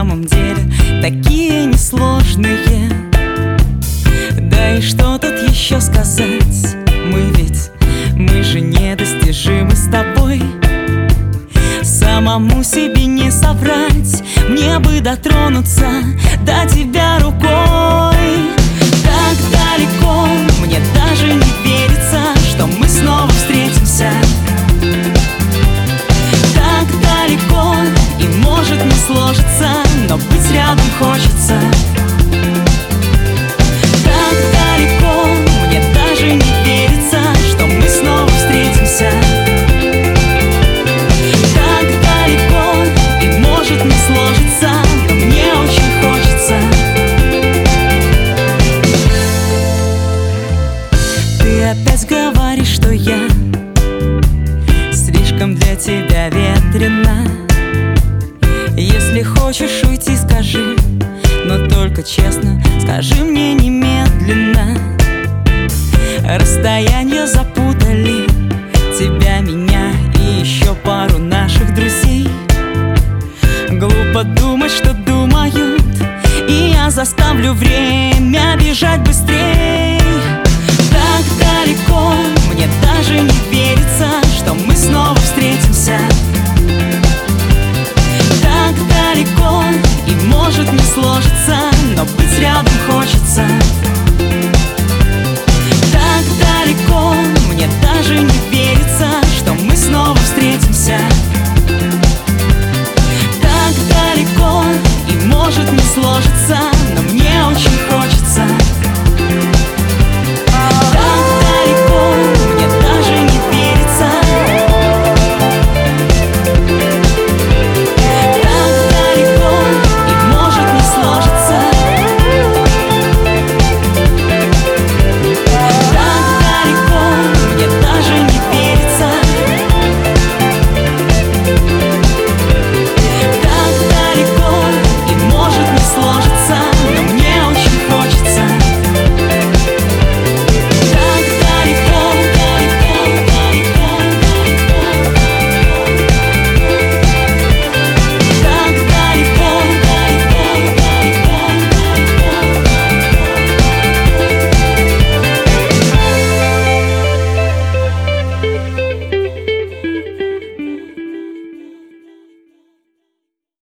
самом деле такие несложные. Да и что тут еще сказать? Мы же недостижимы с тобой. Самому себе не соврать, мне бы дотронуться до тебя рукой. Так далеко, мне даже не верится, что мы снова встретимся. Так далеко, и может не сложится, но быть рядом хочется. Так далеко, мне даже не верится, что мы снова встретимся. Так далеко, и может не сложится, но мне очень хочется. Ты опять говоришь, что я слишком для тебя ветрена. Если хочешь уйти, скажи, но только честно, скажи мне немедленно. Расстояния запутали тебя, меня и еще пару наших друзей. Глупо думать, что думают, и я заставлю время бежать быстрей. Так далеко, мне даже не верится, что мы снова встретимся. Так далеко, и может не сложится,